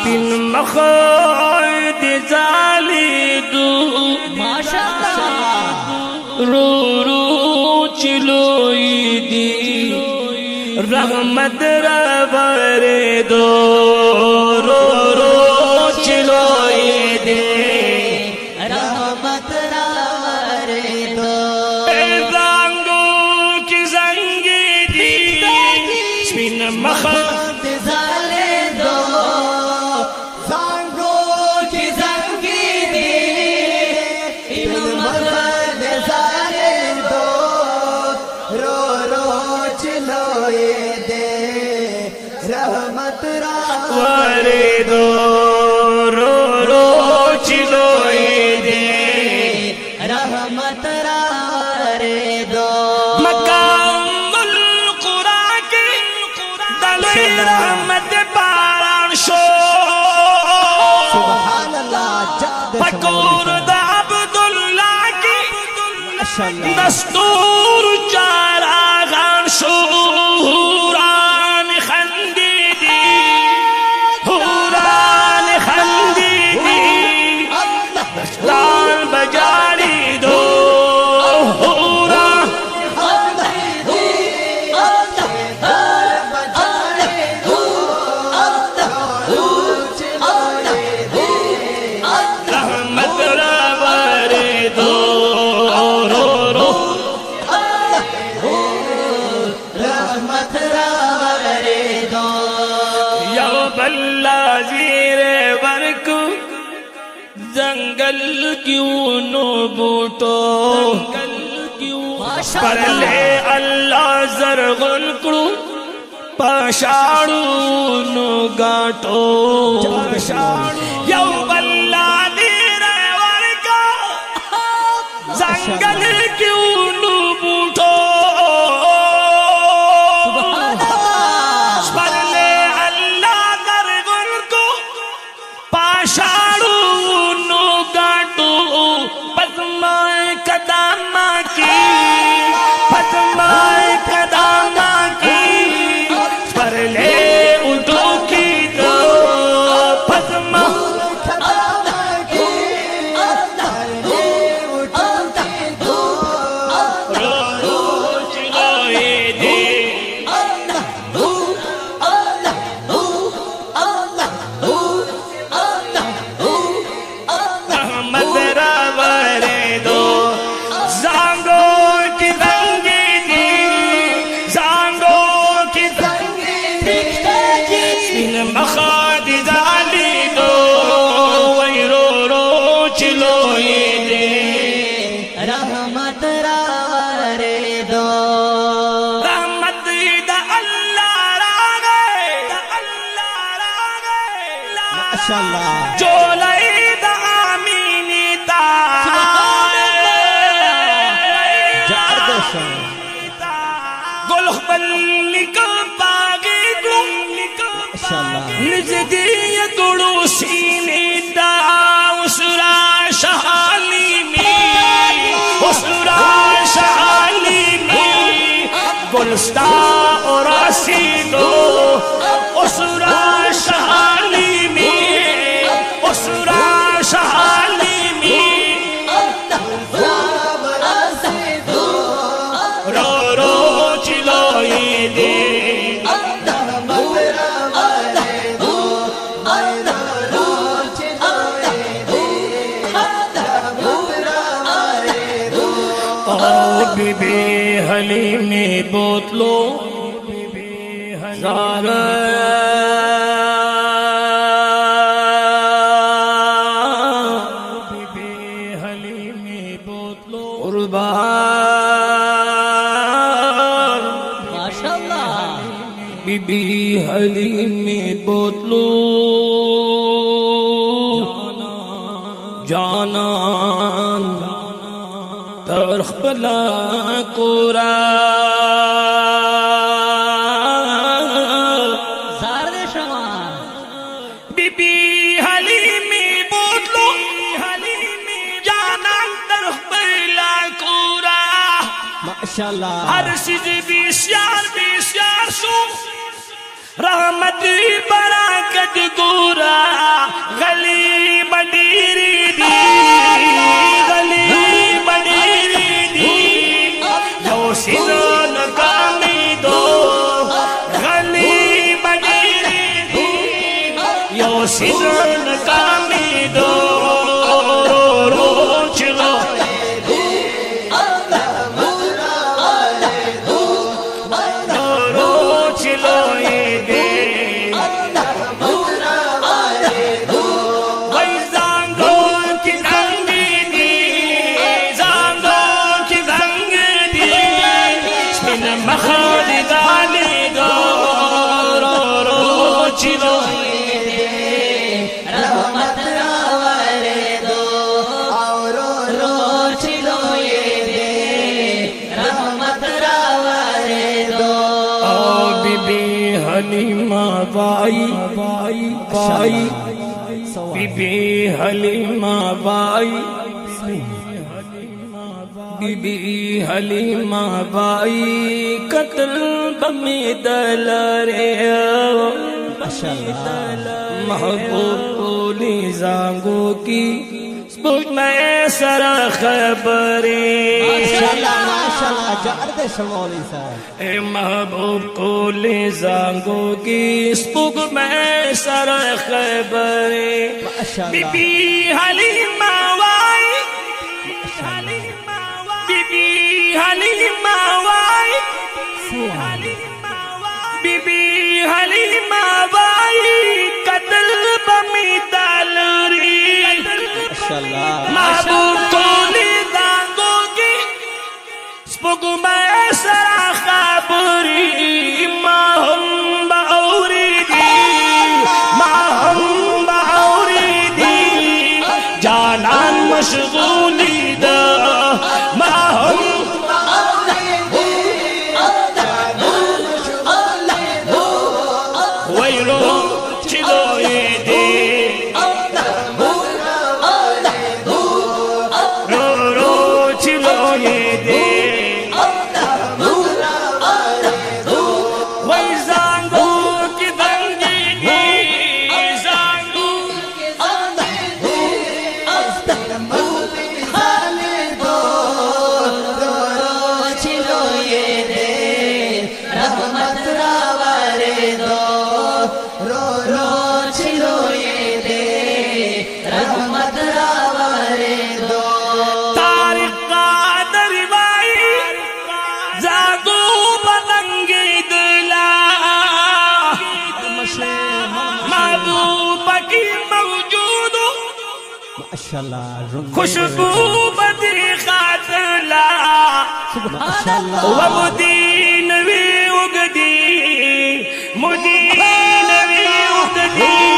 spin मखद जाली दू माशाअल्लाह रो रो चिलोई दी रहमत रबरे दो रो रो चिलोई दे रहमत रबरे दो जांगो की जंगी दी स्पिन मखद रहमत वरे दो रो रो चिलोए दे रहमत रे दो मकामुल कुरा के दले रहमत पारान शो सुभान अल्लाह फकूर दा अब्दुल्ला की दस्तूर चारा गान शो जंगल क्यों नो बूटो पर ले अल्लाह जरगुन करू पशाड़ू नो गाटो यौ बल्ला नीरे वर्गा जंगल क्यों नो बूटो पर ले अल्लाह जरगुन को पशाड़ू पद्माए कदामा की पद्माए कदामा की पर ले उठो की दो पद्मा कदामा की ले उठो की दो रो रो चिलोए दे रहमत रे दो रहमत दा अल्लाह रागे माशाअल्लाह जो लई दा आमीनी ता गुलबल्ली का पागे निजदी गुड़ू सीने दा उसरा शहाली में उसरा शहाली में गुलस्ता और दो उसरा शहाली में उसरा शहाली में रो रो चिलोए दे बीबी हलीमी बोतलो ज़ारा बीबी हलीमी बोतलो कुर्बान माशाअल्लाह बीबी हलीमी बोतलो जानान तरखला कोरा ज़ारदे शमा बीबी हलीमी बोतलो हलीमी जानान तरखला कोरा माशाअल्लाह हर चीज बिस्यार सो रहमत बरकत गोरा यो सिजन कामी दो रो रो चलो रो चलो ये दे वही जांगो की दंगी दी जांगो की दंगी दी स्पिन मखाद गाली दो रो रो चलो हलीमा बाई बाई बाई बीबी हलीमा बाई बीबी हलीमा बाई कत्ल बमी दलरे महबूब बोली जांगो की में सरा खबरे ए महबूब को ले जांगो की स्पुग में सर खबरे बीबी हलीमा वाई बीबी हलीमा वाई बीबी हलीमा वाई कत्ल बमी दलरी महबूब को ले जांगो की स्पुग में सरा खबरी माहम बाउरी दी जानन मशगूली दा माहम वैरो चिलो ये दे रो रो चिलो ये दे खुशबू बदी खातला वमुदीन वी उगदी मुदीन वी उगदी